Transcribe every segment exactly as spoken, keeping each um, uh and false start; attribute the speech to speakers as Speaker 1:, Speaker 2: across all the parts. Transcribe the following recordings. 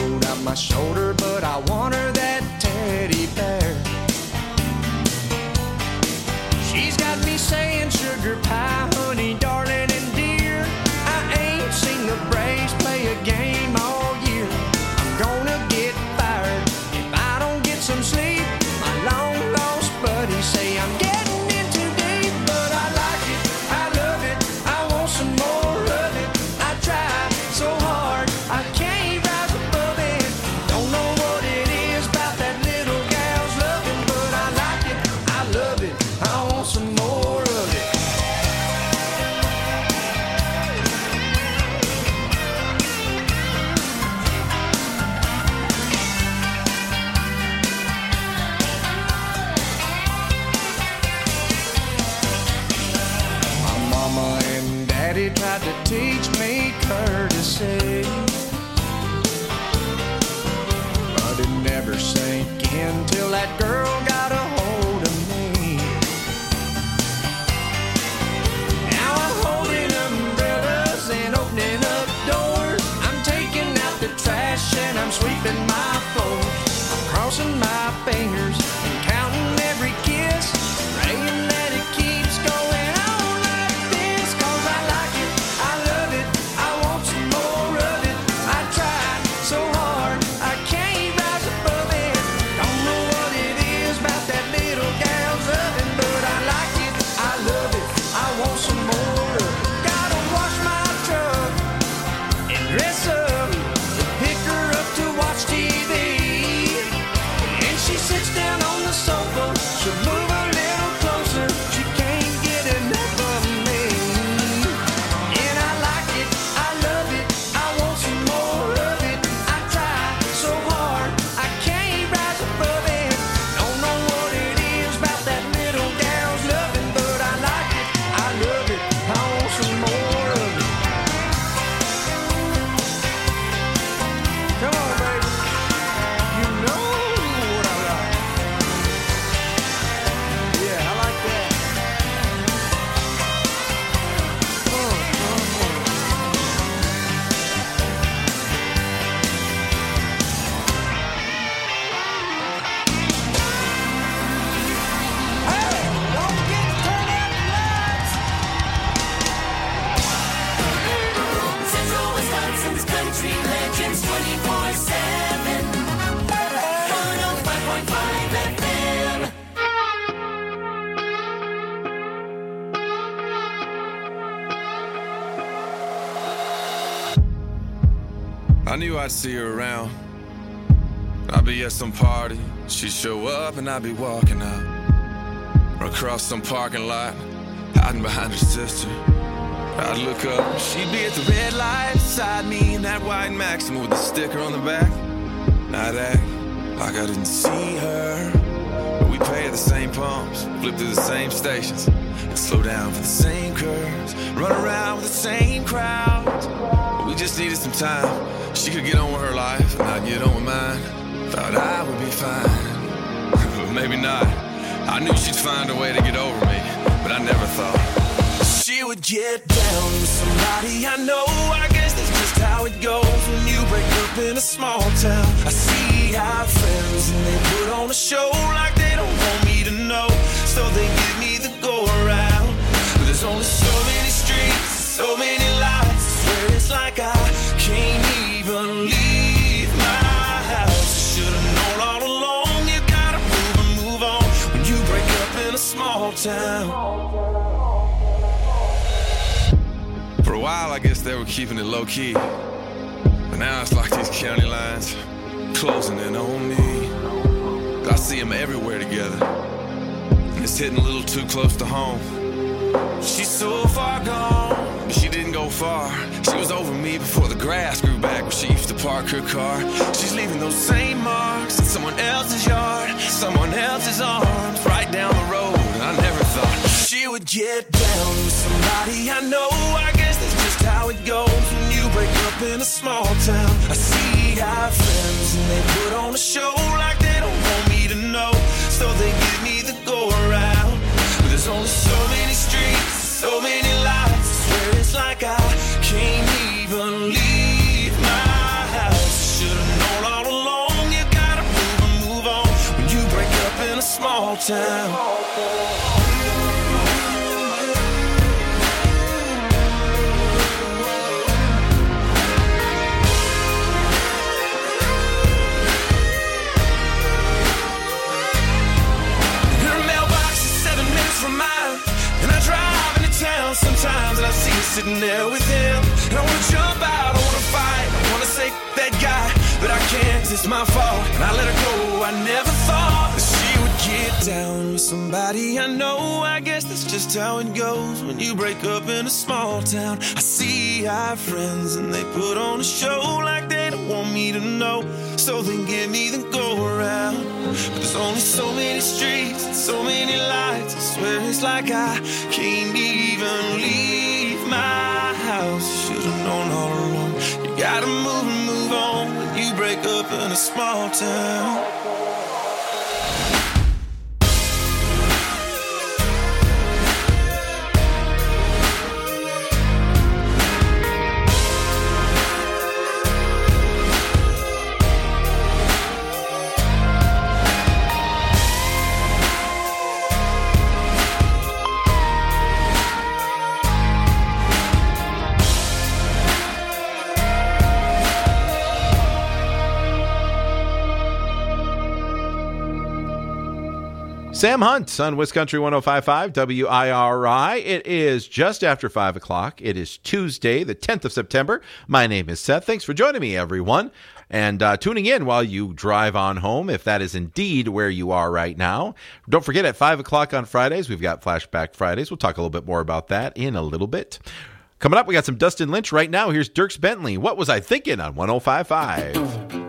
Speaker 1: load off my shoulder, but I want her that teddy bear. She's got me saying sugar pie, honey, darling, and dear. I ain't seen the Braves play a game all year. I'm gonna get fired if I don't get some sleep. My long lost buddies say I'm getting in too deep, but I like it, I love it, I want some more of it. I try so hard, I can't rise above it. Don't know what it is about that little gal's loving, but I like it, I love it, I want some more of it. My mama and daddy tried to teach me courtesy, but it never sank in till that girl got a hold of me. Now I'm holding umbrellas and opening up doors. I'm taking out the trash and I'm sweeping my floors. I'm crossing my fingers and counting every kiss, praying that it keeps going on like this. Cause I like it, I love it, I want some more of it. I tried so hard, I can't rise above it. Don't know what it is about that little gal's loving, but I like it, I love it, I want some more of it. Gotta wash my truck and dress up and pick her up to watch T V. And she sits down on the sofa, she'll move a little closer, she can't get enough of me. And I like it, I love it, I want some more of it. I try so hard, I can't rise above it. Don't know what it is about that little gal's loving, but I like it, I love it, I want some more of it. Come on, baby, you know what I like. Yeah, I like that. Uh, uh, uh. Hey, don't get turned up lights.
Speaker 2: Central Wisconsin's country legends twenty-four seven. one oh five point five F M.
Speaker 3: I knew I'd see her around. I'd be at some party, she'd show up and I'd be walking out. Or across some parking lot, hiding behind her sister. I'd look up, she'd be at the red light beside me in that white Maxima with the sticker on the back. I'd act like I didn't see her, but we pay at the same pumps, flip through the same stations, and slow down for the same curves, run around with the same crowds. But we just needed some time. She could get on with her life, and I'd get on with mine. Thought I would be fine, but maybe not. I knew she'd find a way to get over me, but I never thought she would get down with somebody I know. I guess that's just how it goes when you break up in a small town. I see our friends and they put on a show like they don't want me to know, so they give me the go around. But there's only so many streets, so many lights. I swear it's like I can't even leave my house. Should've known all along, you gotta move and move on when you break up in a small town. For a while, I guess they were keeping it low key, but now it's like these county lines closing in on me. I see them everywhere together, and it's hitting a little too close to home. She's so far gone, but she didn't go far. She was over me before the grass grew back where she used to park her car. She's leaving those same marks in someone else's yard, someone else's arms, right down the road. And I never thought she would get down with somebody I know. I guess that's just how it goes when you break up in a small town. I see our friends and they put on a show like they don't want me to know, so they give me the go around. But there's only so many streets, so many lights. I swear it's like I can't even leave my house. Should've known small town. Her mailbox is seven minutes from mine, and I drive into town sometimes, and I see her sitting there with him. And I wanna jump out, I wanna fight, I wanna say that guy, but I can't, 'cause it's my fault. And I let her go, I never thought that she would get down with somebody I know. I guess that's just how it goes when you break up in a small town. I see our friends and they put on a show like they don't want me to know, so they give me the go around. But there's only so many streets and so many lights, I swear it's like I can't even leave my house. Should've known all along, you gotta move and move on when you break up in a small town.
Speaker 4: Sam Hunt on West Country one oh five point five W I R I. It is just after five o'clock. It is Tuesday, the tenth of September. My name is Seth. Thanks for joining me, everyone, and uh, tuning in while you drive on home, if that is indeed where you are right now. Don't forget, at five o'clock on Fridays, we've got Flashback Fridays. We'll talk a little bit more about that in a little bit. Coming up, we got some Dustin Lynch right now. Here's Dierks Bentley. What was I thinking on one oh five point five?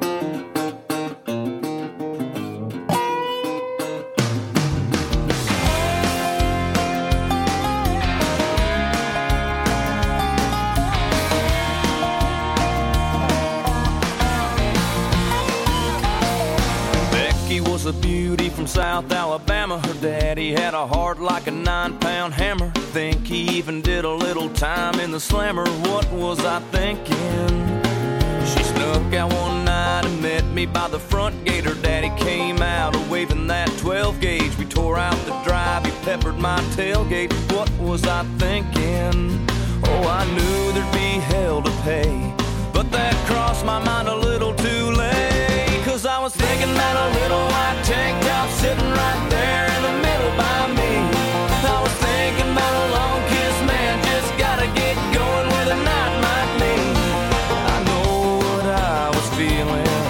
Speaker 5: A beauty from South Alabama. Her daddy had a heart like a nine-pound hammer. Think he even did a little time in the slammer. What was I thinking? She snuck out one night and met me by the front gate. Her daddy came out waving that twelve gauge. We tore out the drive, he peppered my tailgate. What was I thinking? Oh, I knew there'd be hell to pay, but that crossed my mind a little too late. 'Cause I was thinking that a little white tank top sitting right there in the middle by me. I was thinking about a long kiss, man, just gotta get going where the night might lead. I know what I was feeling,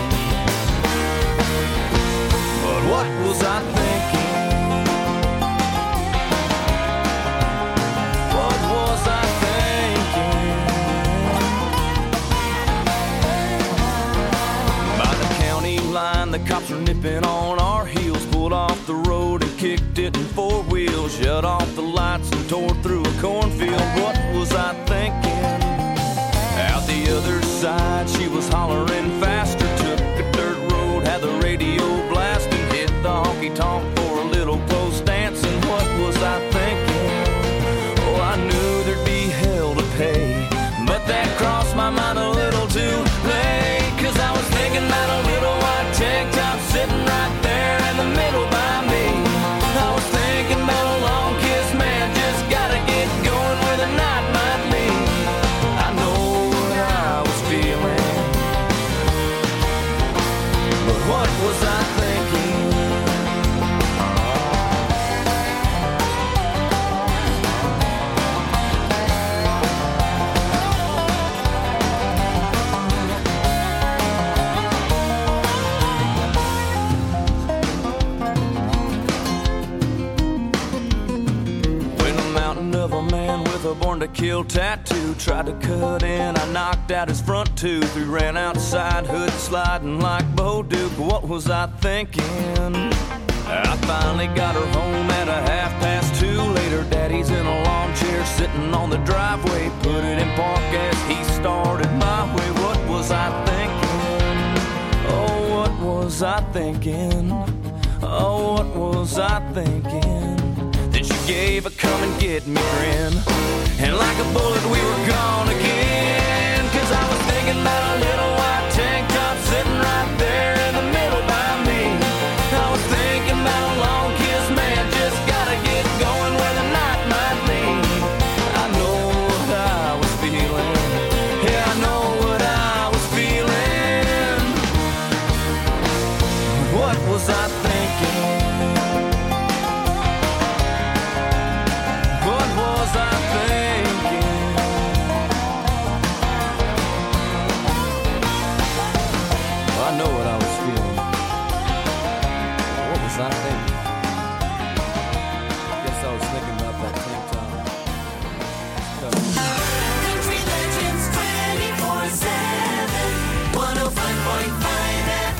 Speaker 5: but what was I thinking? What was I thinking? By the county line, the cops were nipping on our heels. Pulled off the road and kicked it in four wheels. Shut off the lights and tore through a cornfield. What was I thinking? Out the other side, she was hollering faster. Took a dirt road, had the radio blasting. Hit the honky-tonk for a little close dancing. What was I thinking? Oh, I knew there'd be hell to pay, but that crossed my mind a little too late. 'Cause I was thinking about a little white tank top sitting right there in the middle by me. I was thinking about a long kiss, man, just gotta get going where the night might lead. I know what I was feeling, but what was I thinking? A born to kill tattoo tried to cut in, I knocked out his front tooth. We ran outside, hood sliding like Bo Duke. What was I thinking? I finally got her home at a half past two. Later, daddy's in a lawn chair sitting on the driveway. Put it in park as he started my way. What was I thinking? Oh, what was I thinking? Oh, what was I thinking? Then she gave a come and get me grin, and like a bullet we were gone again. 'Cause I was thinking about a little white tank top sitting right there in the middle by me. I was thinking about a long kiss, what was I thinking? What was I thinking? Well, I know what I was feeling. What was I thinking? I guess I was thinking about that tank top.
Speaker 2: Country Legends twenty-four seven, one oh five point five F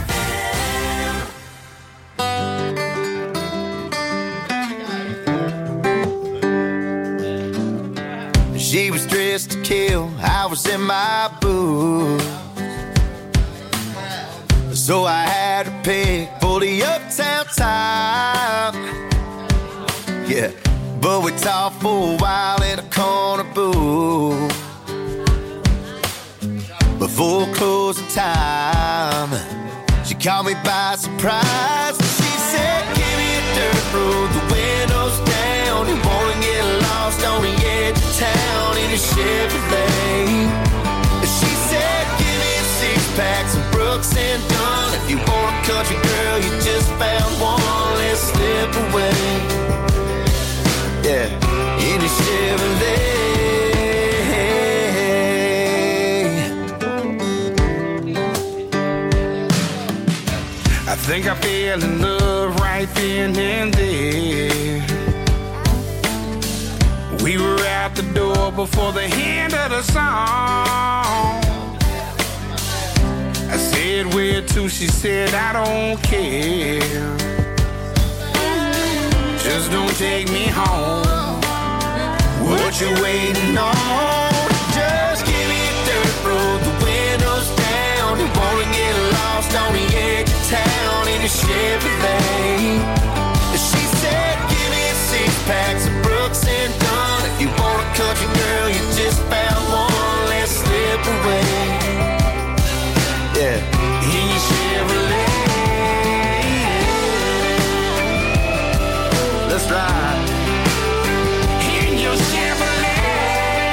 Speaker 2: M.
Speaker 1: She was dressed to kill, I was in my boots. So I had to pick for the uptown time. Yeah, but we talked for a while in a corner booth. Before closing time, she caught me by surprise. She said, give me a dirt road, the windows down. You wanna get lost on the edge of town in a Chevrolet. She said, give me a six-pack, some Brooks and Dunn. If you want a country girl, you just found one. Let's slip away. Yeah, in a Chevrolet. I think I fell in love right then and there. We were out the door before the end of the song. I said, where to? She said, I don't care. Just don't take me home. What you waiting on? Just give me a dirt road, the windows down. You wanna get lost on the edge of town in a Chevrolet. She said, give me a six-pack, some Brooks and Dunn. If you want a country girl, you just found one. Let's slip away. Yeah, in your Chevrolet. Let's ride. In your Chevrolet.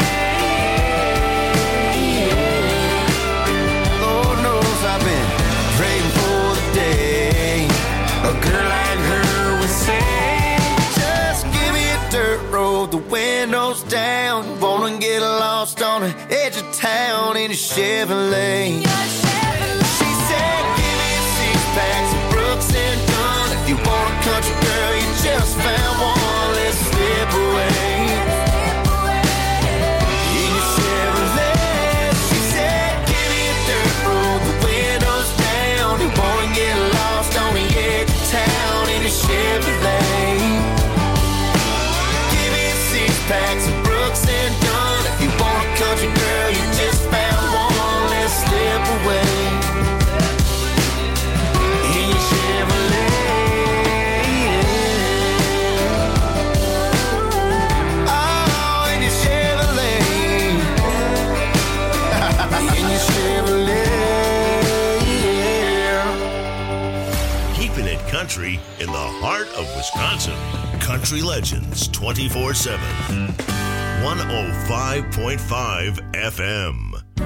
Speaker 1: Lord knows I've been praying for the day a girl like her would say, just give me a dirt road, the windows down. Wanna get lost on the edge of town in a Chevrolet. She said, give me a six-pack, some Brooks and Dunn. If you want a country girl, you just found one. Let's slip away. In your Chevrolet. She said, give me a dirt road, the windows down. You wanna get lost on the edge of town in a Chevrolet. Give me a six-pack, some Brooks and Dunn. If you want a country girl, you just found one. Let's slip away. In your Chevrolet. Oh, in your Chevrolet. In your Chevrolet, yeah.
Speaker 6: Keeping it country in the heart of Wisconsin. Country Legends twenty-four seven. one oh five point five F M.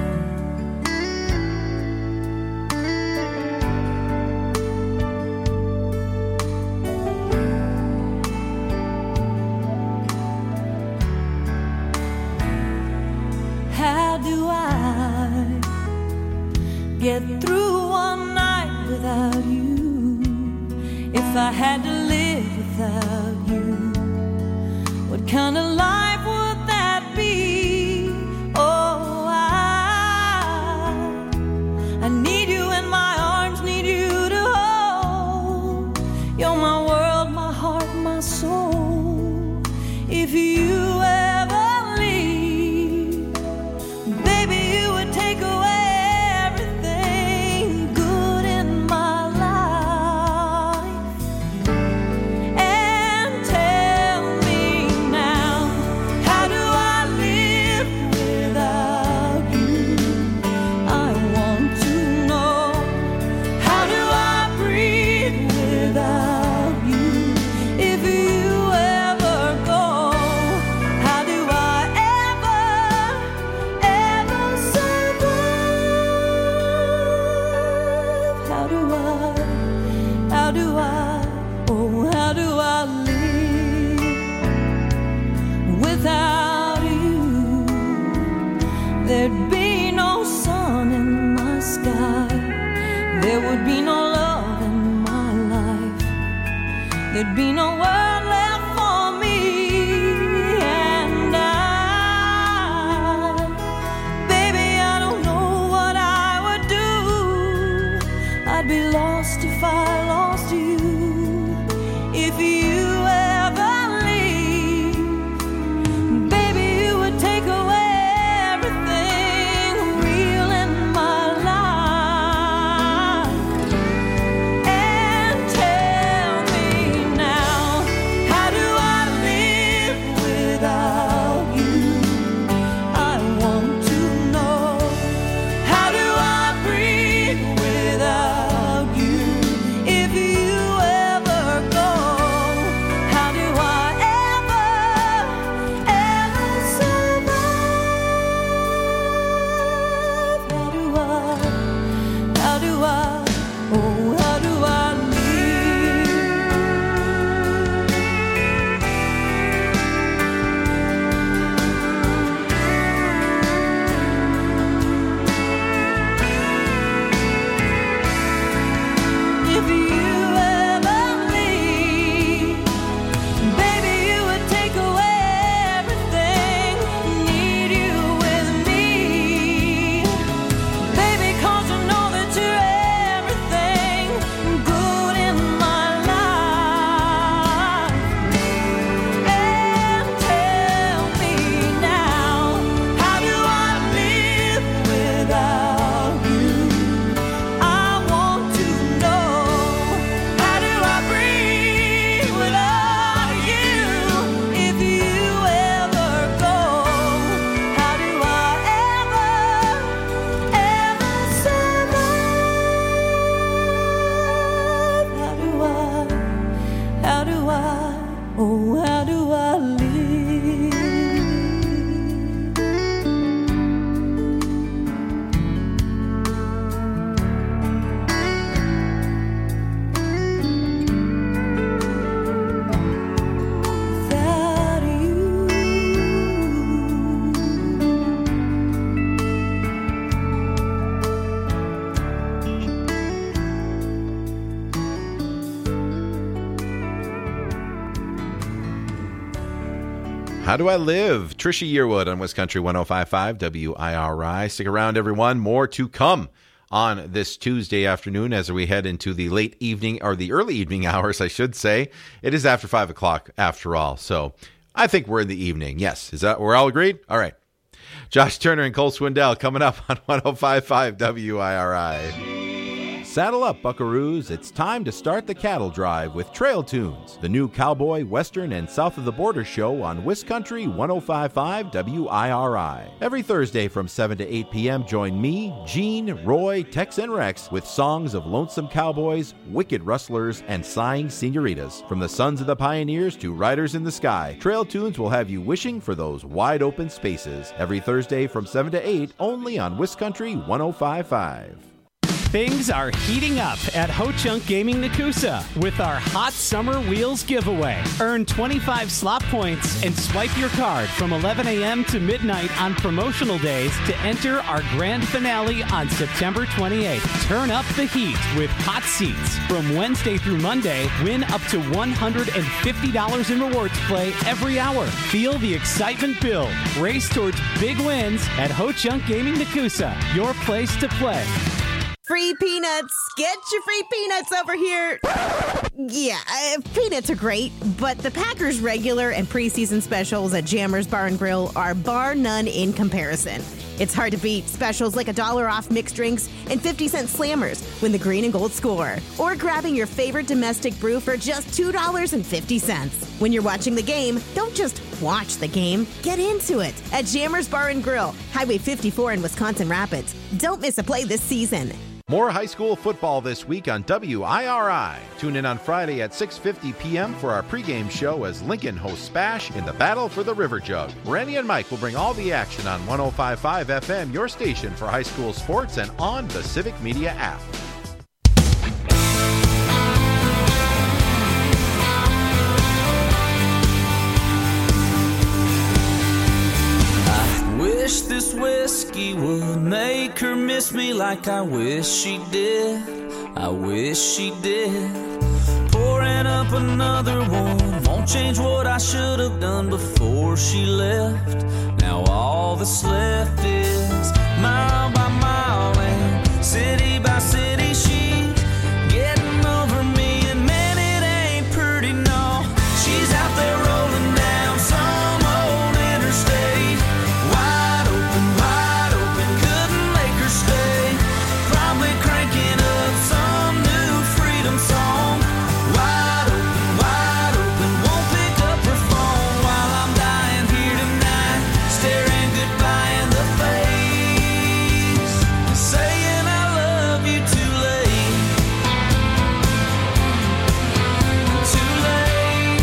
Speaker 7: How do I get through one night without you? If I had to live without you, what kind of life would that be? Oh, I, I need you in my arms, need you to hold. You're my world, my heart, my soul. If you ever leave, baby, you would take away everything good in my life. And tell me now, how do I live without you? I want to know, how do I breathe without you? If you ever go, how do I ever, ever survive? How do I how do I, oh, how do I live without you? There'd be no sun in my sky, there would be no love in my life, there'd be no world left for me. And I, baby, I don't know what I would do. I'd be lost if I lost you. If you ever leave, baby, you would take away everything real in my life. And tell me now, how do I live without you? I want to know, how do I breathe without you? If you ever go, how do I ever, ever survive? How do I, how do I, oh, how do I live? If you ever leave, baby, you would take away everything. Need you with me, baby, 'cause you know that you're everything good in my life. And tell me now, how do I live without you? I want to know, how do I breathe without you? If you ever go, how do I ever, ever survive? How do I, how do I, oh, how do I live? Without you.
Speaker 4: How Do I Live? Trisha Yearwood on West Country one oh five point five W I R I. Stick around, everyone. More to come on this Tuesday afternoon as we head into the late evening, or the early evening hours, I should say. It is after five o'clock after all, so I think we're in the evening. Yes, is that, we're all agreed? All right. Josh Turner and Cole Swindell coming up on one oh five point five W I R I. Saddle up, buckaroos. It's time to start the cattle drive with Trail Tunes, the new cowboy, western, and south of the border show on West Country one oh five point five W I R I. Every Thursday from seven to eight p.m., join me, Gene, Roy, Tex, and Rex with songs of lonesome cowboys, wicked rustlers, and sighing senoritas. From the sons of the pioneers to riders in the sky, Trail Tunes will have you wishing for those wide open spaces. Every Thursday from seven to eight, only on West Country one oh five point five.
Speaker 8: Things are heating up at Ho Chunk Gaming Nakusa with our Hot Summer Wheels giveaway. Earn twenty-five slot points and swipe your card from eleven a.m. to midnight on promotional days to enter our grand finale on September twenty-eighth. Turn up the heat with hot seats. From Wednesday through Monday, win up to one hundred fifty dollars in rewards play every hour. Feel the excitement build. Race towards big wins at Ho Chunk Gaming Nakusa, your place to play.
Speaker 9: Free peanuts. Get your free peanuts over here. Yeah, uh, peanuts are great, but the Packers regular and preseason specials at Jammers Bar and Grill are bar none in comparison. It's hard to beat specials like a dollar off mixed drinks and fifty cent slammers when the green and gold score, or grabbing your favorite domestic brew for just two dollars and fifty cents. When you're watching the game, don't just watch the game, get into it at Jammers Bar and Grill, Highway fifty-four in Wisconsin Rapids. Don't miss a play this season.
Speaker 4: More high school football this week on W I R I. Tune in on Friday at six fifty p.m. for our pregame show as Lincoln hosts Spash in the battle for the River Jug. Rennie and Mike will bring all the action on one oh five point five F M, your station for high school sports, and on the Civic Media app.
Speaker 5: miss me like I wish she did. I wish she did. Pouring up another one won't change what I should have done before she left. Now all that's left is mile by mile and city by city. She getting over me, and man, it ain't pretty, no. She's out there rolling down some old interstate, wide open, wide open, couldn't make her stay. Probably cranking up some new freedom song. Wide open, wide open, won't pick up her phone while I'm dying here tonight, staring goodbye in the face, saying I love you too late, too late.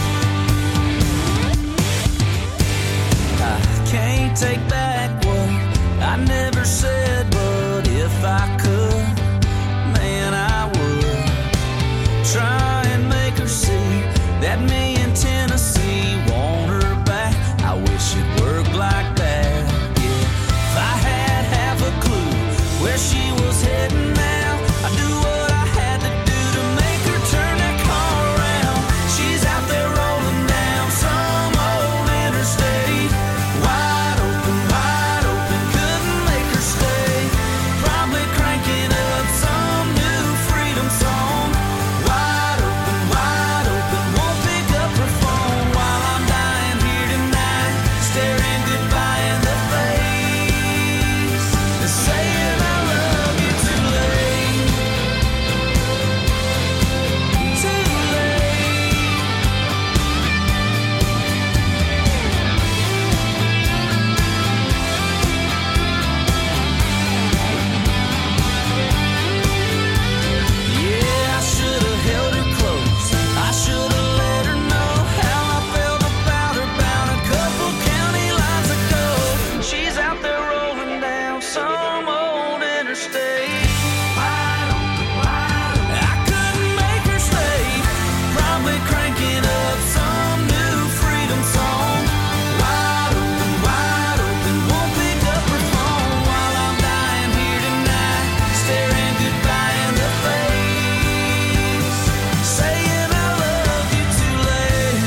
Speaker 5: I can't take back what I never said, but if I could, man, I would try and make her see that me in Tennessee want her back. I wish it worked like that, yeah. If I had half a clue where she was heading now, I'd do what I had to do to make her turn that car around. She's out there rolling down some old interstate, wide open, wide open, couldn't make her stay. Probably cranking up some new freedom song. Wide open, wide open, won't pick up her phone while I'm dying here tonight, staring goodbye in the face, and saying I love you too late, too late. Yeah, I should have held her close. I should have let her know how I felt about her bound a couple county lines ago. She's out there rolling down some old interstate. Wide open, wide open. I couldn't make her stay. Probably cranking up some new freedom song. Wide open, wide open, won't pick up her phone while I'm dying here tonight, staring goodbye in the face, saying I love you too late,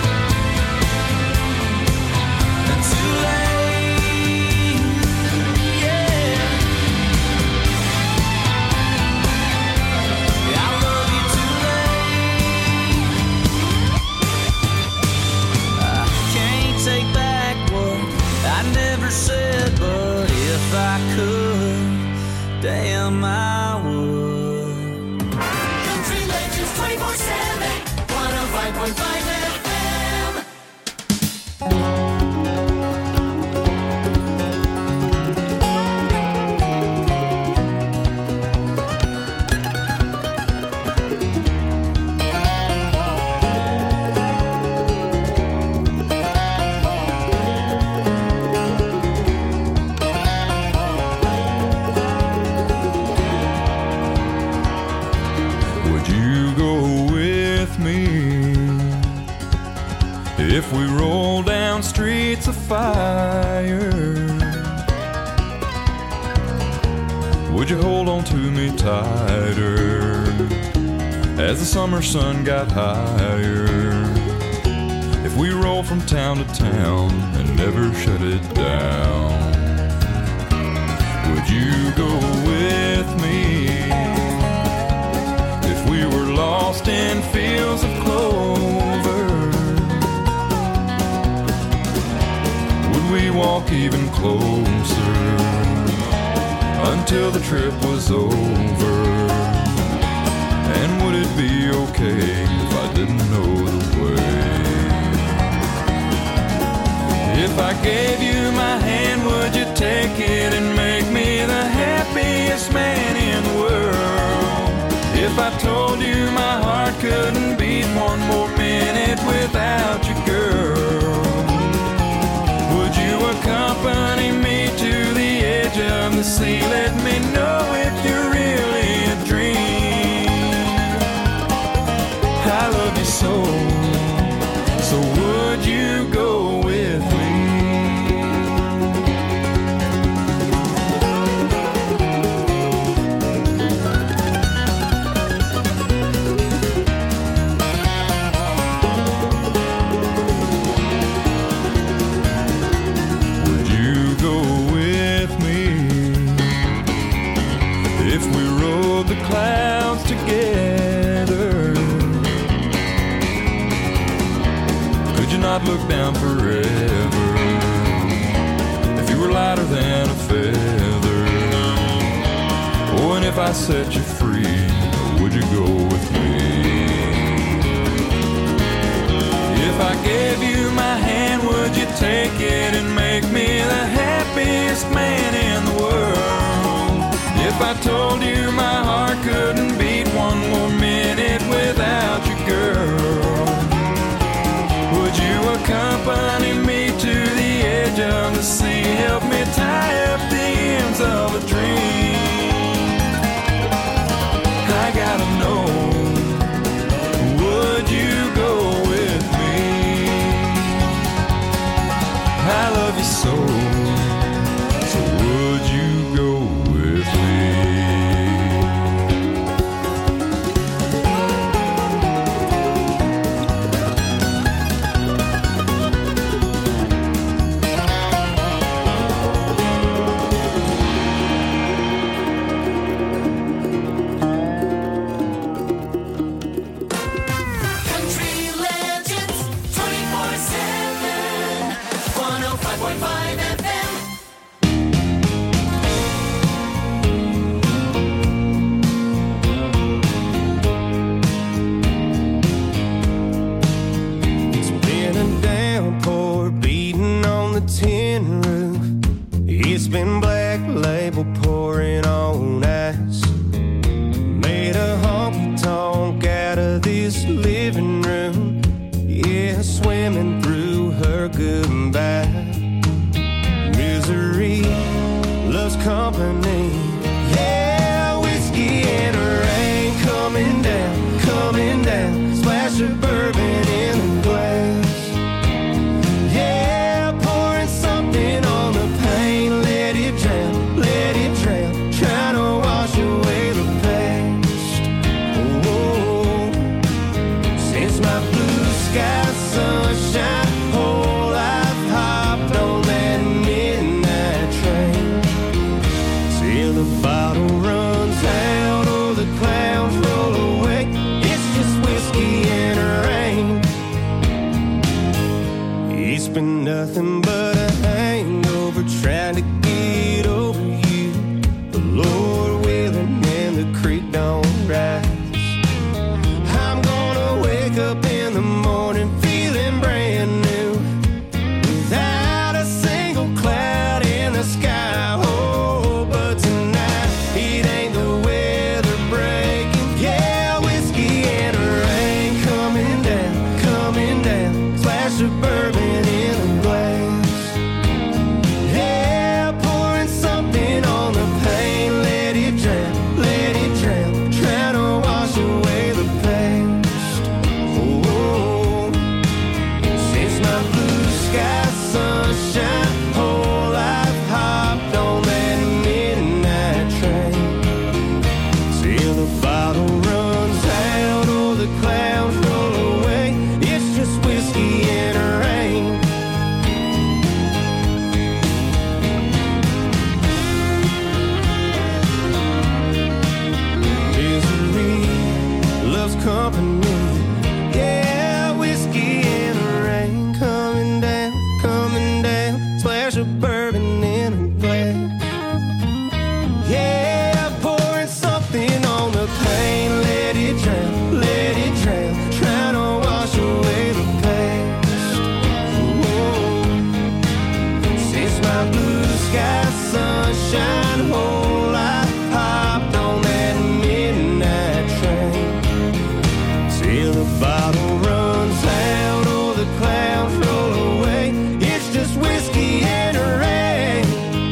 Speaker 5: too late, yeah. Yeah, I love you too late. I can't take back what I never said, but if I could, damn, I would.
Speaker 2: Country Legends twenty-four seven, one oh five point five F M.
Speaker 10: Would you go with me if we roll down streets of fire? Would you hold on to me tighter as the summer sun got higher? If we roll from town to town and never shut it down, would you go with me if we were lost in fields of clover? Would we walk even closer until the trip was over? And would it be okay if I didn't know the way? If I gave you my hand, would you take it and make me the happiest man in the world? If I told you my heart couldn't beat one more minute without you, girl, would you accompany me to the edge of the sea? Let me know if you're really a dream. I love you so, so would you go with me? not look down forever. If you were lighter than a feather, oh, and if I set you free, would you go with me? If I gave you my hand, would you take it and make me the happiest man in the world? If I told you my heart couldn't beat one more minute without you, girl, would you accompany me to the edge of the sea? Help me tie up the ends of a dream. I gotta know, would you go with me? I love you so, so would you go with me?
Speaker 2: Country Legends twenty-four seven, one oh five point five F M.
Speaker 1: It's been a downpour beating on the tin roof. It's been Black Label pouring on ice. Made a honky tonk out of this living room. Yeah, swimming through her goodbye. Misery loves company. Yeah, whiskey and rain coming down, coming down. Splash of bourbon in the glass. Yeah, pouring something on the pain. Let it drown, let it drown. Trying to wash away the past. Oh, since my blue sky sunshine, whole life hopped on that midnight train. Till the bottle runs out or the clouds roll away. It's just whiskey and rain. It's been nothing but a hangover trying to get over you. The Lord willing and the creek don't rise. I'm gonna wake up in the morning feeling brand new, without a single cloud in the sky. Oh, but tonight it ain't the weather breaking. Yeah, whiskey and rain coming down, coming down. Splash of bourbon in the glass. Yeah, pouring something on the pain. Let it drown, let it drown. Trying to wash away the past. Oh, since my blue sky sunshine, whole life hopped on that midnight train. Till the bottle runs out or the clouds roll away. It's just whiskey and rain. Misery loves company. Yeah, whiskey and rain coming down, coming down. Splash of bourbon in a glass. Yeah, pouring something on the pain. Let it drown, let it drown. Trying to wash away the past. Oh, since my blue sky sunshine, whole life hopped on that midnight train. Till the bottle runs out or the clouds roll away. It's just whiskey and rain.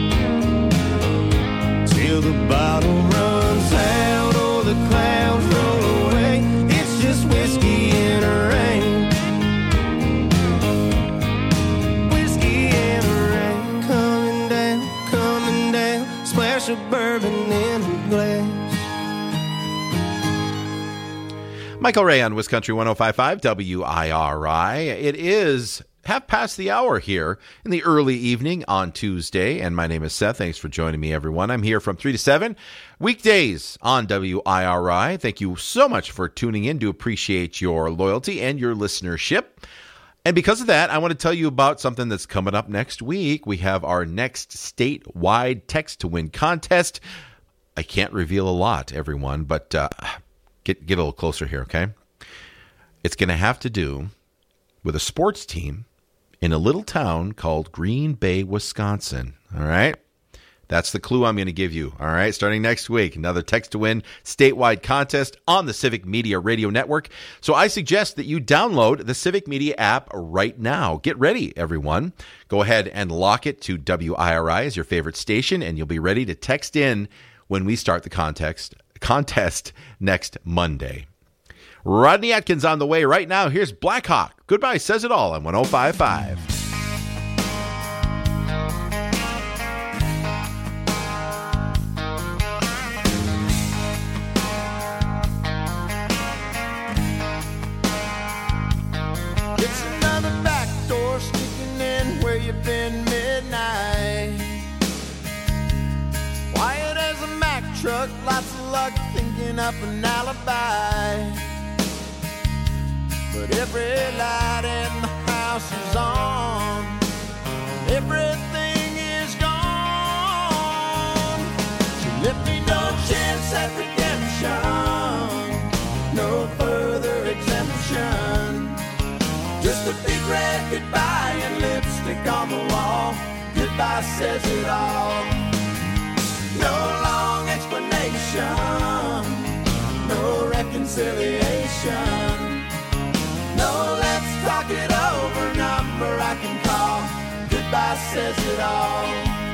Speaker 1: Till the bottle runs out or the clouds roll away. It's just whiskey and rain. Whiskey and rain coming down, coming down. Splash of bourbon in a glass.
Speaker 4: Michael Ray on Wiscountry one oh five point five W I R I. It is half past the hour here in the early evening on Tuesday, and my name is Seth. Thanks for joining me, everyone. I'm here from three to seven, weekdays on W I R I. Thank you so much for tuning in. Do appreciate your loyalty and your listenership. And because of that, I want to tell you about something that's coming up next week. We have our next statewide Text to Win contest. I can't reveal a lot, everyone, but uh, get, get a little closer here, okay? It's going to have to do with a sports team in a little town called Green Bay, Wisconsin, all right? That's the clue I'm going to give you, all right? Starting next week, another Text to Win statewide contest on the Civic Media Radio Network. So I suggest that you download the Civic Media app right now. Get ready, everyone. Go ahead and lock it to W I R I as your favorite station, and you'll be ready to text in when we start the contest, contest next Monday. Rodney Atkins on the way right now. Here's Blackhawk. Goodbye says it all on one oh five point five.
Speaker 1: Been midnight, quiet as a Mack truck, lots of luck thinking up an alibi. But every light in the house is on, everything is gone. She left me no chance at redemption, no further exemption. Just a big red goodbye and lipstick on the wall. Goodbye says it all. No long explanation, no reconciliation. No, let's talk it over, number I can call. Goodbye says it all.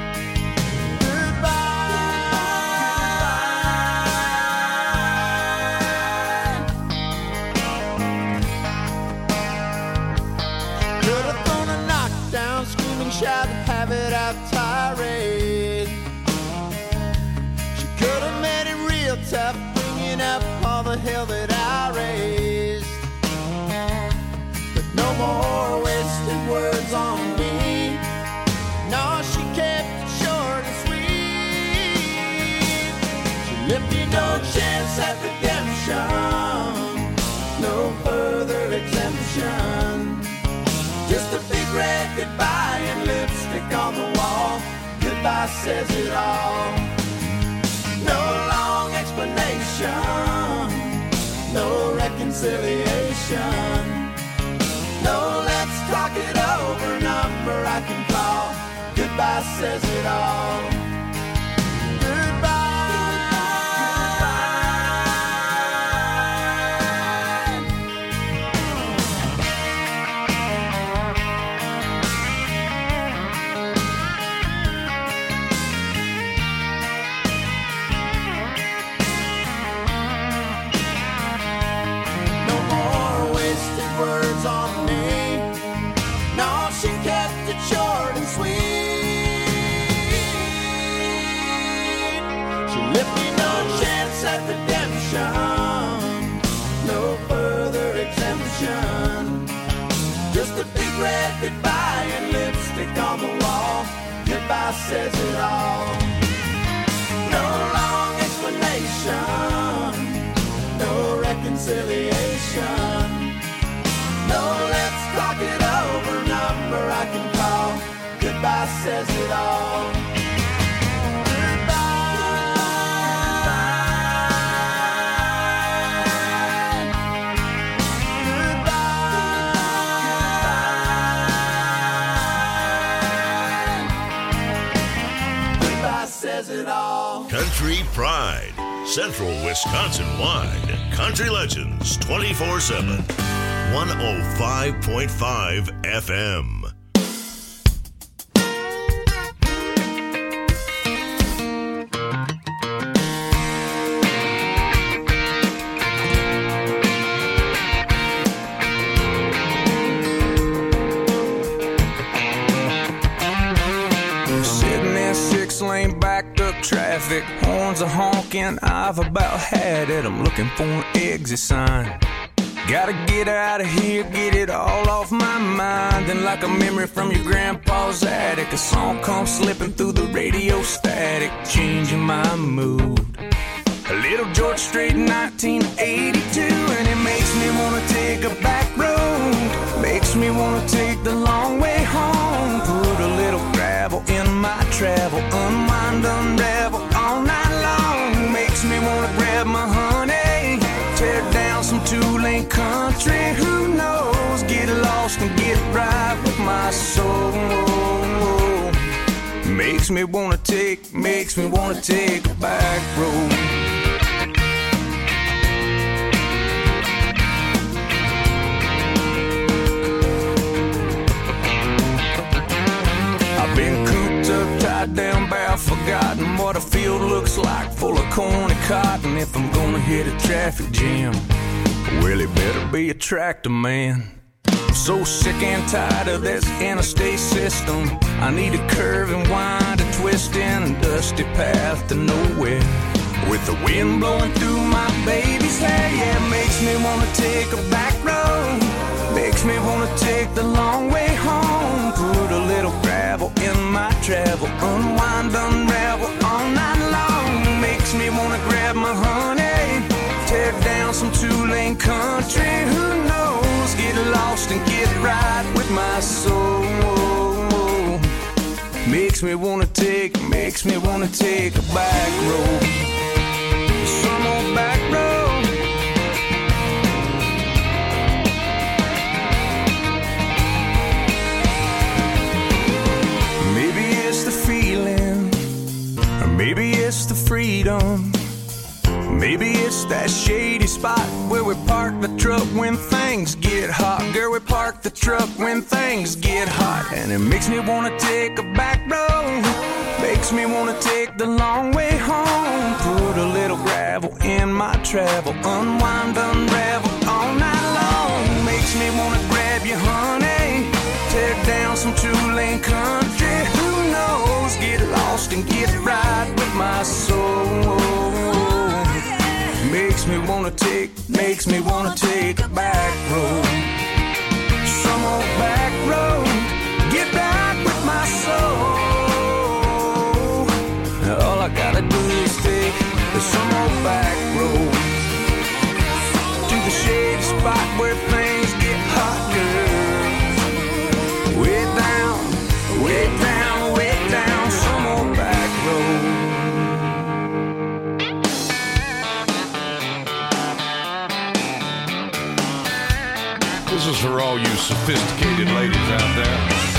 Speaker 1: Shout and have it out tirade. She could have made it real tough, bringing up all the hell that I raised. But no more wasted words on me. No, she kept it short and sweet. She left me no chance at redemption, no further exemption. Just a big red goodbye and lipstick on the wall. Goodbye says it all. No long explanation, no reconciliation. No, let's talk it over, number I can call. Goodbye says it all. On me. No, she kept it short and sweet. She left me no chance at redemption, no further exemption. Just a big red goodbye and lipstick on the wall. Goodbye says it all. No long explanation, no reconciliation. No, let's talk it over, number I can call. Goodbye says it all. Goodbye says it all.
Speaker 6: Country Pride, Central Wisconsin wide. Country Legends twenty-four seven. one oh five point five F M.
Speaker 10: Sitting there, six lane backed up traffic, horns are honking. I've about had it. I'm looking for an exit sign. Gotta get out of here, get it all off my mind. And like a memory from your grandpa's attic, a song comes slipping through the radio static, changing my mood. A little George Strait, nineteen eighty-two, and it makes me wanna take a back road. Makes me wanna
Speaker 1: some two-lane country. Who knows? Get lost and get right with my soul. Makes me wanna take, makes me wanna take a back road. I've been cooped up, tied down, bound, forgotten what a field looks like, full of corn and cotton. If I'm gonna hit a traffic jam, well, it better be a tractor man. I'm so sick and tired of this interstate system. I need a curve and wind, a twist in a dusty path to nowhere. With the wind blowing through my baby's hair, yeah, it makes me wanna take a back road. Makes me wanna take the long way home. Put a little gravel in my travel, unwind, unravel all night long. Makes me wanna grab my honey, tear down some two-lane country. Who knows? Get lost and get right with my soul. Makes me wanna take, makes me wanna take a back road. Some old back road. Maybe it's the feeling, or maybe it's the freedom. Maybe it's that shady spot where we park the truck when things get hot. Girl, we park the truck when things get hot. And it makes me wanna take a back road. Makes me wanna take the long way home. Put a little gravel in my travel, unwind, unravel all night long. Makes me wanna grab you, honey, tear down some two-lane country. Who knows? Get lost and get right with my soul. Makes me wanna take, makes me wanna take a back road. Some old back road, get back with my soul. All I gotta do is take some old back road to the shady spot where things get hot, girl. Way down, way down, way down, some old back road.
Speaker 11: This is for all you sophisticated ladies out there.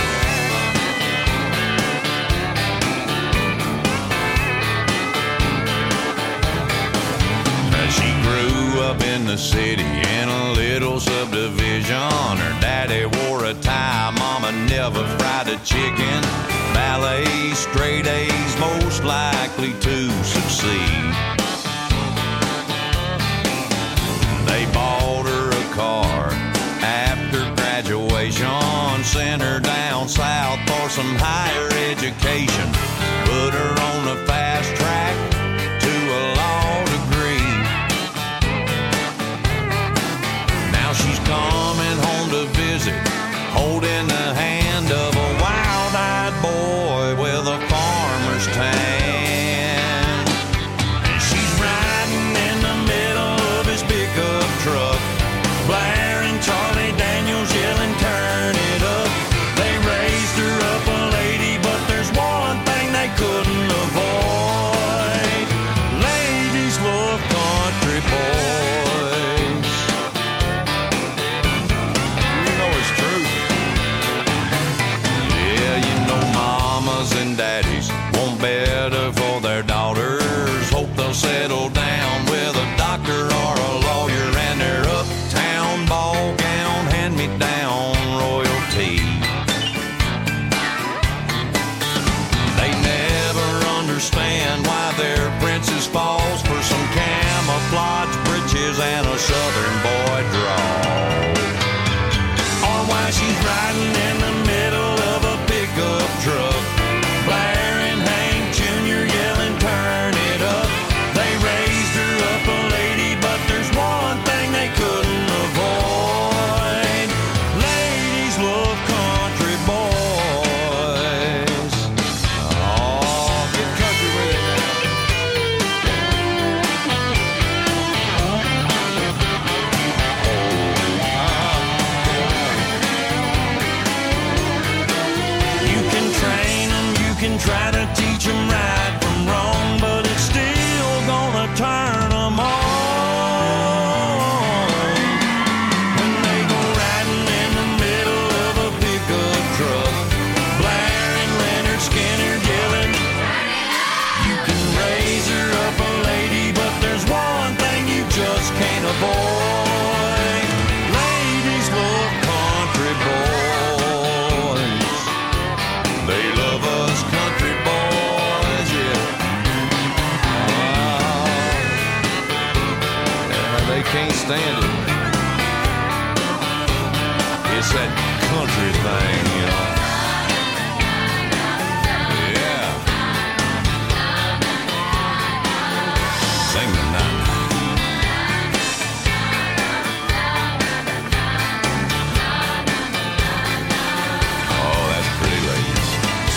Speaker 11: Now she grew up in the city in a little subdivision. Her daddy wore a tie, mama never fried a chicken. Ballet, straight A's, most likely to succeed. They bought her a car after graduation, sent her down south for some higher education, put her on the fast track to a law degree. Now she's coming home to visit, holding the hand of a wild-eyed boy with a farmer's tan. And she It's that country thing, you know. Yeah. Sing the night. Oh, that's pretty, ladies.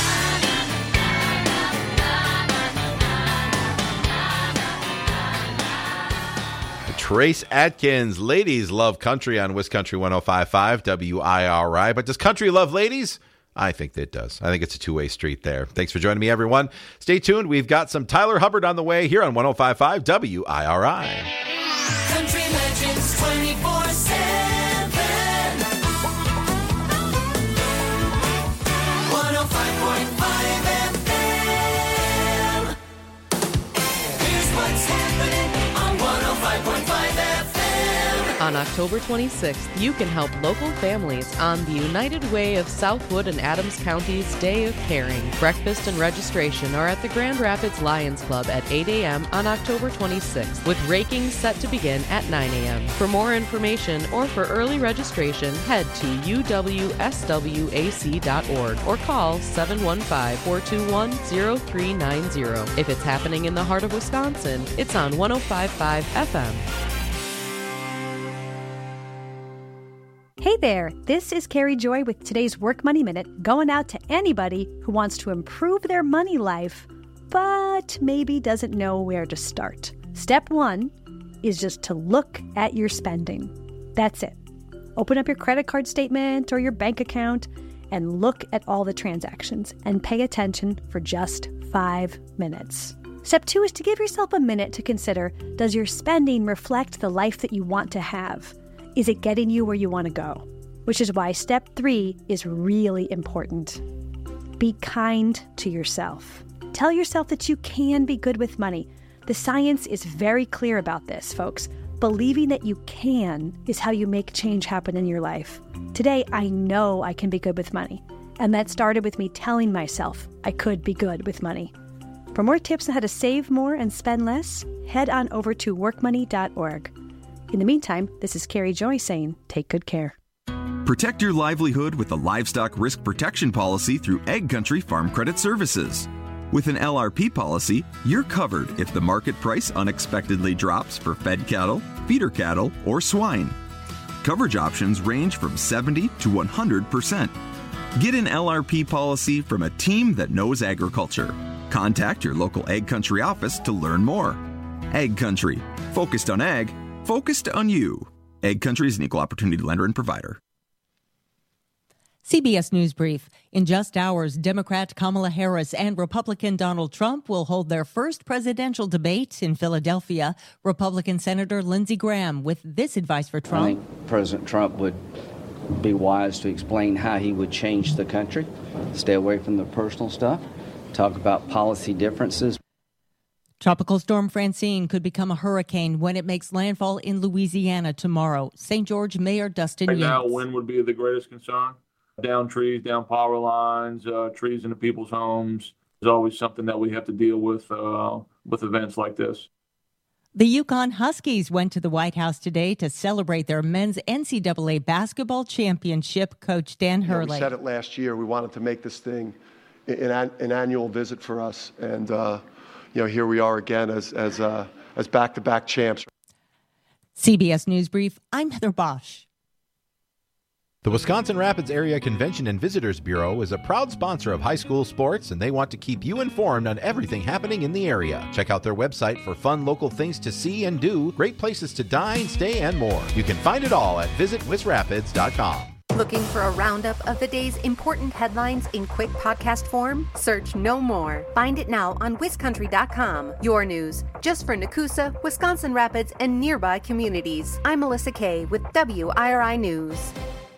Speaker 4: Trace Atkins, ladies love country on Wiscountry one oh five point five W I R I. But does country love ladies? I think it does. I think it's a two-way street there. Thanks for joining me, everyone. Stay tuned. We've got some Tyler Hubbard on the way here on one oh five point five W I R I.
Speaker 2: Country Legends twenty-four seven. one oh five point five F M. Here's what's happening on one oh five point five F M.
Speaker 12: On October twenty-sixth, you can help local families on the United Way of Southwood and Adams County's Day of Caring. Breakfast and registration are at the Grand Rapids Lions Club at eight a.m. on October twenty-sixth, with raking set to begin at nine a.m. For more information or for early registration, head to u w s w a c dot org or call seven one five, four two one, zero three nine zero. If it's happening in the heart of Wisconsin, it's on one oh five point five F M.
Speaker 13: Hey there, this is Carrie Joy with today's Work Money Minute, going out to anybody who wants to improve their money life, but maybe doesn't know where to start. Step one is just to look at your spending. That's it. Open up your credit card statement or your bank account and look at all the transactions and pay attention for just five minutes. Step two is to give yourself a minute to consider, does your spending reflect the life that you want to have? Is it getting you where you want to go? Which is why step three is really important. Be kind to yourself. Tell yourself that you can be good with money. The science is very clear about this, folks. Believing that you can is how you make change happen in your life. Today, I know I can be good with money. And that started with me telling myself I could be good with money. For more tips on how to save more and spend less, head on over to work money dot org. In the meantime, this is Carrie Joy saying, take good care.
Speaker 14: Protect your livelihood with a livestock risk protection policy through Egg Country Farm Credit Services. With an L R P policy, you're covered if the market price unexpectedly drops for fed cattle, feeder cattle, or swine. Coverage options range from seventy to one hundred percent. Get an L R P policy from a team that knows agriculture. Contact your local Egg Country office to learn more. Egg Country, focused on ag, focused on you. Egg Country is an equal opportunity lender and provider.
Speaker 15: C B S News Brief. In just hours, Democrat Kamala Harris and Republican Donald Trump will hold their first presidential debate in Philadelphia. Republican Senator Lindsey Graham with this advice for Trump.
Speaker 16: I think President Trump would be wise to explain how he would change the country, stay away from the personal stuff, talk about policy differences.
Speaker 15: Tropical storm Francine could become a hurricane when it makes landfall in Louisiana tomorrow. Saint George Mayor Dustin
Speaker 17: Right
Speaker 15: Yates.
Speaker 17: now, wind would be the greatest concern. Down trees, down power lines, uh, trees into people's homes. There's always something that we have to deal with uh, with events like this.
Speaker 15: The Yukon Huskies went to the White House today to celebrate their men's N C double A basketball championship. Coach Dan
Speaker 18: You know,
Speaker 15: Hurley.
Speaker 18: we said it last year. We wanted to make this thing an, an, an annual visit for us. And, uh, you know, here we are again as as uh, as back-to-back champs.
Speaker 15: C B S News Brief, I'm Heather Bosch.
Speaker 4: The Wisconsin Rapids Area Convention and Visitors Bureau is a proud sponsor of high school sports, and they want to keep you informed on everything happening in the area. Check out their website for fun local things to see and do, great places to dine, stay, and more. You can find it all at visit wis rapids dot com.
Speaker 19: Looking for a roundup of the day's important headlines in quick podcast form? Search No More. Find it now on wis country dot com. Your news, just for Nakusa, Wisconsin Rapids, and nearby communities. I'm Melissa Kay with W I R I News.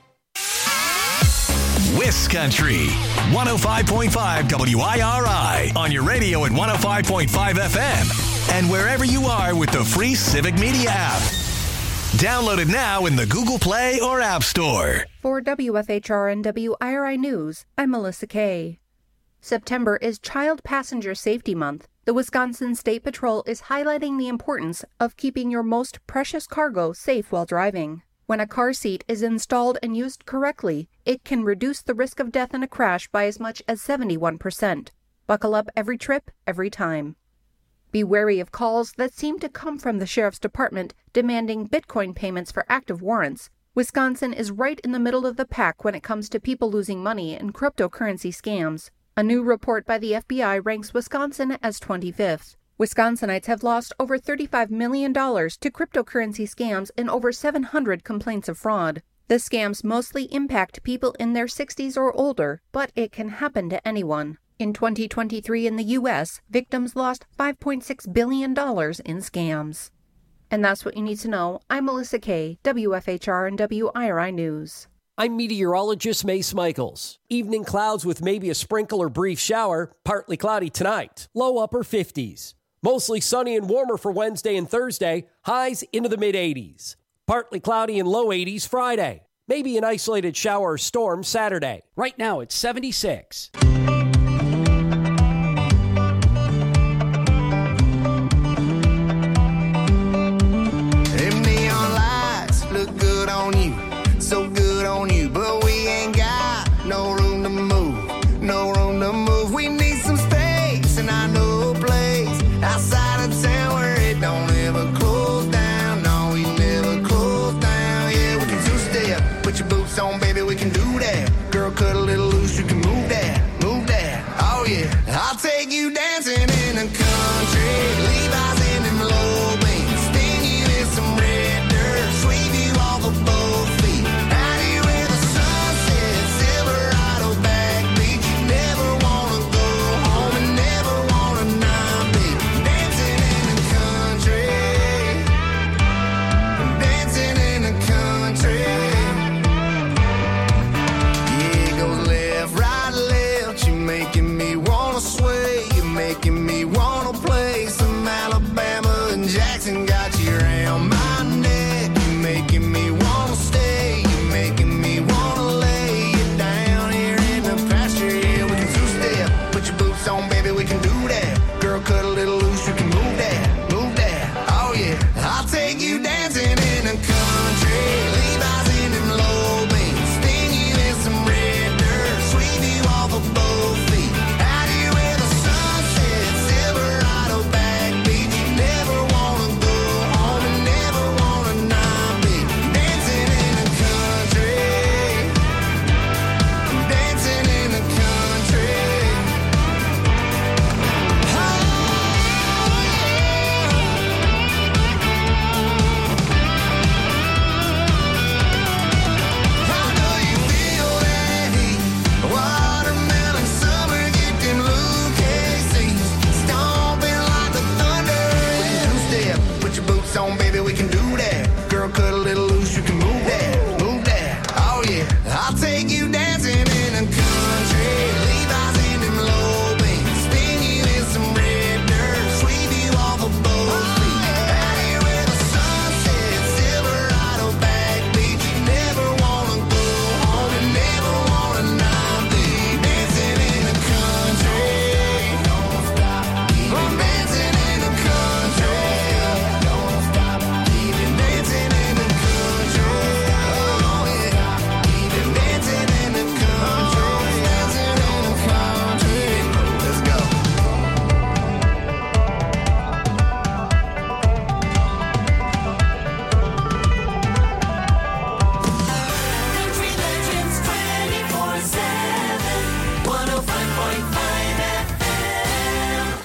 Speaker 20: Wiscountry, one oh five point five W I R I, on your radio at one oh five point five F M, and wherever you are with the free Civic Media app. Download it now in the Google Play or App Store.
Speaker 19: For W F H R and W I R I News, I'm Melissa Kay. September is Child Passenger Safety Month. The Wisconsin State Patrol is highlighting the importance of keeping your most precious cargo safe while driving.
Speaker 21: When a car seat is installed and used correctly, it can reduce the risk of death in a crash by as much as seventy-one percent. Buckle up every trip, every time. Be wary of calls that seem to come from the Sheriff's Department demanding Bitcoin payments for active warrants. Wisconsin is right in the middle of the pack when it comes to people losing money in cryptocurrency scams. A new report by the F B I ranks Wisconsin as twenty-fifth. Wisconsinites have lost over thirty-five million dollars to cryptocurrency scams in over seven hundred complaints of fraud. The scams mostly impact people in their sixties or older, but it can happen to anyone. In twenty twenty-three in the U S, victims lost five point six billion dollars in scams. And that's what you need to know. I'm Melissa Kay, W F H R and W I R I News.
Speaker 22: I'm meteorologist Mace Michaels. Evening clouds with maybe a sprinkle or brief shower, partly cloudy tonight. Low upper fifties. Mostly sunny and warmer for Wednesday and Thursday, highs into the mid-eighties. Partly cloudy and low eighties Friday. Maybe an isolated shower or storm Saturday.
Speaker 8: Right now it's seventy-six.
Speaker 1: Them neon lights look good on you, so good on you, but we ain't got no room to move, no room to move. We need some space, and I know a place outside of town where it don't ever close down. No, we never close down. Yeah, we can two-step, put your boots on, baby, we can do that. Girl, cut a little loose, you can move that, move that. Oh yeah, I'll take you dancing in the country, Levi's in them low beams, spin you in some red dirt, sweep you off of both feet. Out here where the sun sets, Silverado backbeat. You never wanna go home and never wanna not be dancing in the country, dancing in the country. Yeah, it goes left, right, left. You're making me wanna sway. You're making me wanna play some Alabama and Jackson. Got you around my neck. You're making me wanna stay. You're making me wanna lay you down here in the pasture. Yeah, we can two-step. Put your boots on, baby, we can do that. Girl, cut a little loose, you can move that, move that. Oh yeah, I'll take you dancing in the country. Levi's in them low beams, spin you in some red dirt, sweep you off of both feet. Out here where the sun sets, Silverado backbeat. You never wanna go home and never wanna not be dancing in the country, dancing in the country. How do you feel that heat? Watermelon summer, get them Lucas stomping like the thunder. Two-step, put your boots on, baby, we can do that. Girl, cut a little loose, you can move that, move that. Oh yeah, I'll take you dancing in the country. Levi's in them low beams, spin you in some red dirt, sweep you off of both feet. Out here where the sun sets, Silverado backbeat. You never wanna go home and never wanna not be dancing in the country. Don't stop, keep on dancing in the country. Don't stop, keep it dancing in the country. Oh yeah, keep it dancing in the country, dancing in the country. Let's go.
Speaker 2: Country Legends twenty-four seven, one oh five point five F M.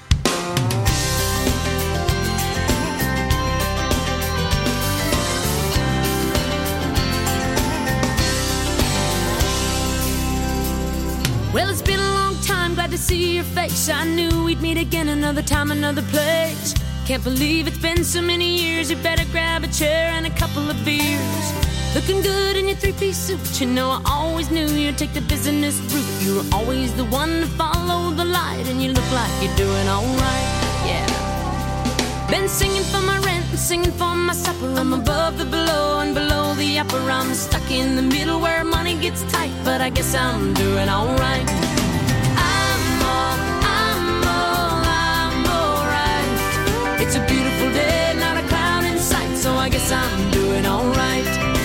Speaker 23: Well, it's been a long time, glad to see your face. I knew we'd meet again another time, another place. Can't believe it's been so many years. You better grab a chair and a couple of beers. Looking good in your three-piece suit. You know I always knew you'd take the business route. You were always the one to follow the light, and you look like you're doing alright, yeah. Been singing for my rent and singing for my supper. I'm above the below and below the upper. I'm stuck in the middle where money gets tight, but I guess I'm doing alright. I'm all, I'm all, I'm alright. It's a beautiful day, not a cloud in sight, so I guess I'm doing alright.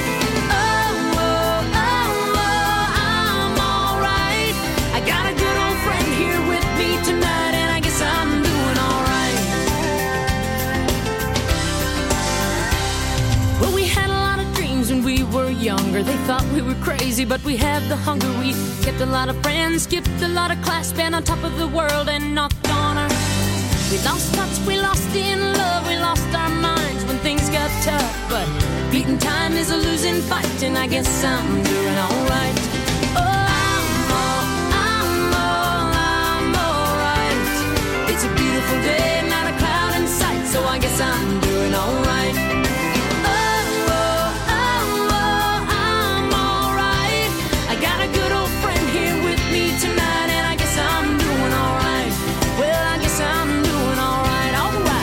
Speaker 23: when we were younger. They thought we were crazy, but we had the hunger. We kept a lot of friends, skipped a lot of class, been on top of the world and knocked on our. We lost touch, we lost in love, we lost our minds when things got tough. But beating time is a losing fight, and I guess I'm doing alright. Oh, I'm all, I'm all, I'm alright. It's a beautiful day, not a cloud in sight, so I guess I'm doing alright. Oh, oh, oh, oh, I'm alright. I got a good old friend here with me tonight, and I guess I'm doing alright. Well, I guess I'm doing alright, alright.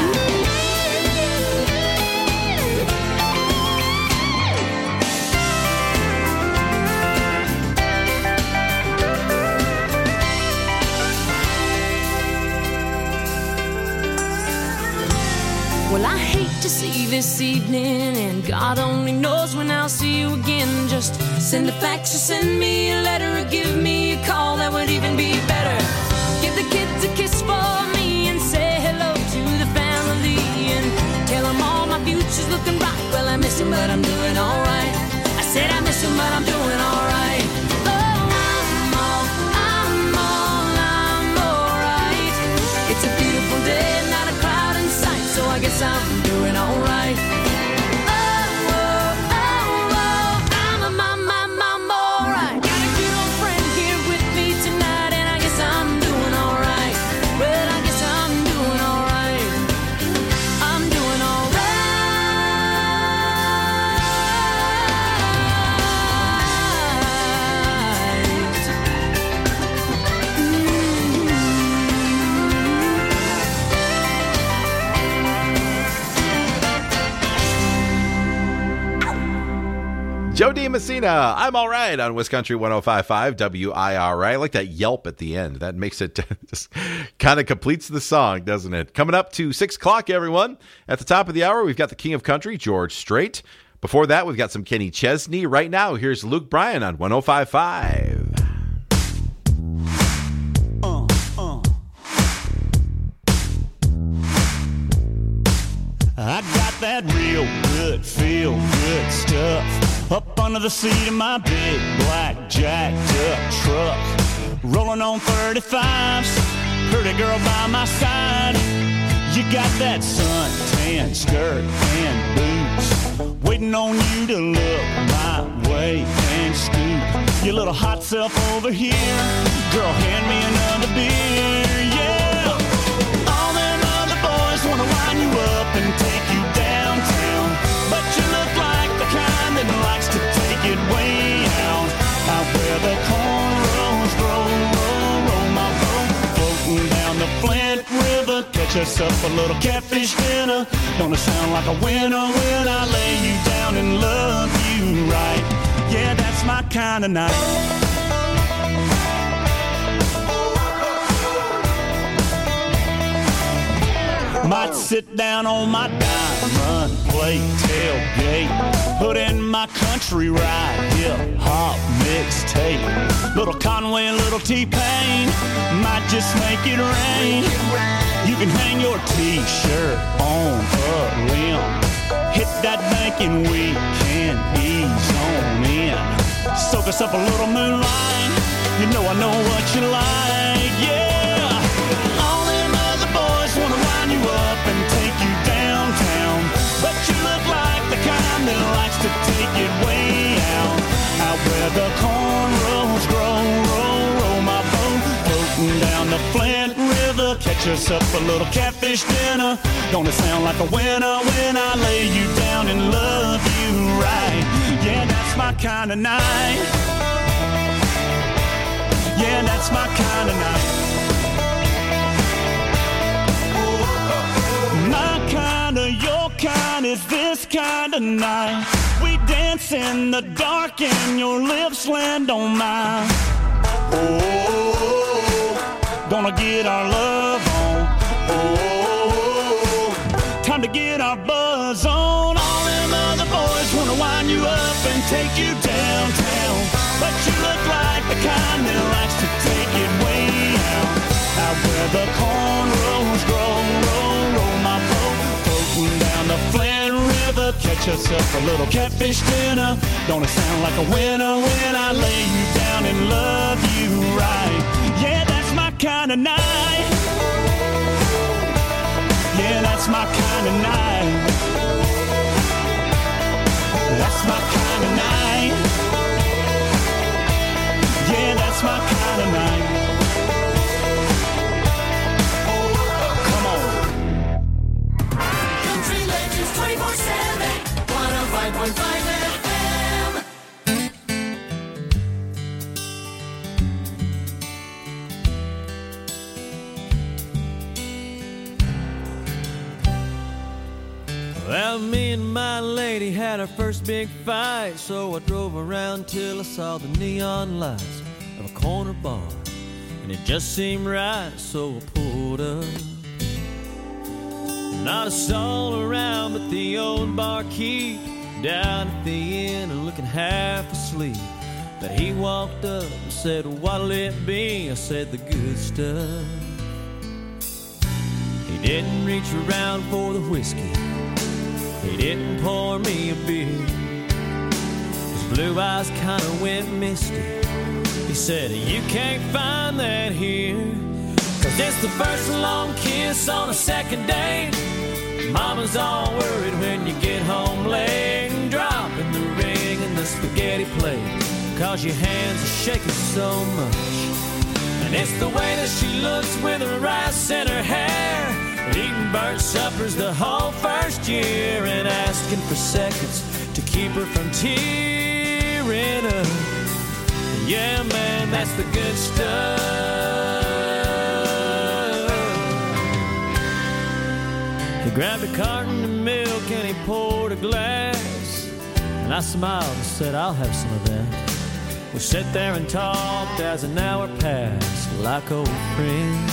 Speaker 23: Well, I hate to see this evening, and God only knows when I'll see you again. Just send a fax or send me a letter or give me a call, that would even be better. Give the kids a kiss for me and say hello to the family, and tell them all my future's looking bright. Well, I miss them, but I'm doing alright. I said I miss them, but I'm doing alright. Oh, I'm all, I'm all, I'm alright. It's a beautiful day, not a cloud in sight, so I guess I'm doing alright. Oh, oh, oh, oh, I'm a mom, mom, mom, alright. Got a good old friend here with me tonight, and I guess I'm doing alright. Well, I guess I'm doing alright. I'm doing alright.
Speaker 4: Joe D. Messina, I'm all right on Wisconsin one oh five point five W I R I. I like that yelp at the end. That makes it just kind of completes the song, doesn't it? Coming up to six o'clock, everyone. At the top of the hour, we've got the King of Country, George Strait. Before that, we've got some Kenny Chesney. Right now, here's Luke Bryan on one oh five point five.
Speaker 3: Uh, uh. I got that real good, feel good stuff up under the seat of my big black jacked up truck, rolling on thirty-fives, pretty girl by my side. You got that suntan skirt and boots, waiting on you to look my way and scoop your little hot self over here. Girl, hand me another beer, yeah. All them other boys wanna line you up and take you downtown, but you look like the kind that likes to take it way out, out where the cornrows grow, roll, roll my boat, floating down the Flint River, catch us up a little catfish dinner. Gonna sound like a winner when I lay you down and love you right. Yeah, that's my kind of night. Might sit down on my diamond plate tailgate, put in my country ride, hip hop mixtape. Little Conway, little T-Pain, might just make it rain. You can hang your t-shirt on a limb, hit that bank and we can ease on in. Soak us up a little moonlight, you know I know what you like, yeah. All them other boys wanna line you up and take you downtown, but you look like the kind that likes to take it way out, out where the cornrows grow, roll, roll my boat, floating down the Flint River, catch us up a little catfish dinner. Gonna sound like a winner when I lay you down and love you right. Yeah, that's my kind of night. Yeah, that's my kind of night. My kind of, your kind is this kind of night. We dance in the dark and your lips land on mine. Oh, gonna get our love on. Oh, time to get our buzz on. All them other boys wanna wind you up and take you downtown, but you look like the kind that likes to take it way out, out where the cornrows grow, roll, roll my boat, floating down the Flint River, catch get yourself a little catfish dinner. Don't it sound like a winner when I lay you down and love you right? Yeah, that's my kind of night. Yeah, that's my kind of night. That's my kind of night. Yeah, that's my kind of night. Come on.
Speaker 2: Country Legends twenty-four seven, one oh five point five F M.
Speaker 5: Well, me and my lady had our first big fight, so I drove around till I saw the neon lights of a corner bar, and it just seemed right, so I pulled up. Not a soul around but the old barkeep down at the inn and looking half asleep. But he walked up and said, "What'll it be?" I said, "The good stuff." He didn't reach around for the whiskey, he didn't pour me a beer. His blue eyes kind of went misty. He said, "You can't find that here, 'cause it's the first long kiss on a second date. Mama's all worried when you get home late, and dropping the ring in the spaghetti plate, 'cause your hands are shaking so much. And it's the way that she looks with her rice in her hair, eating burnt suppers the whole first year, and asking for seconds to keep her from tearing up. Yeah, man, that's the good stuff." He grabbed a carton of milk and he poured a glass, and I smiled and said, "I'll have some of that." We sat there and talked as an hour passed like old friends.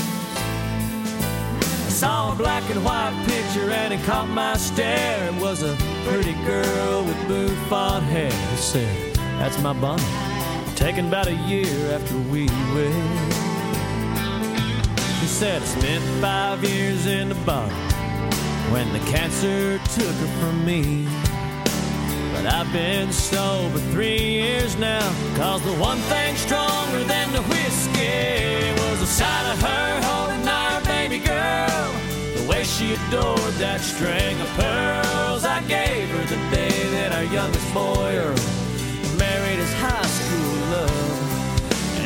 Speaker 5: I saw a black and white picture and it caught my stare. It was a pretty girl with bouffant hair. He said, "That's my Bonnie, taken about a year after we wed." He said, "I spent five years in the bottom when the cancer took her from me. But I've been sober three years now, 'cause the one thing stronger than the whiskey was the sight of her holding our baby girl, the way she adored that string of pearls I gave her the day that our youngest boy Earl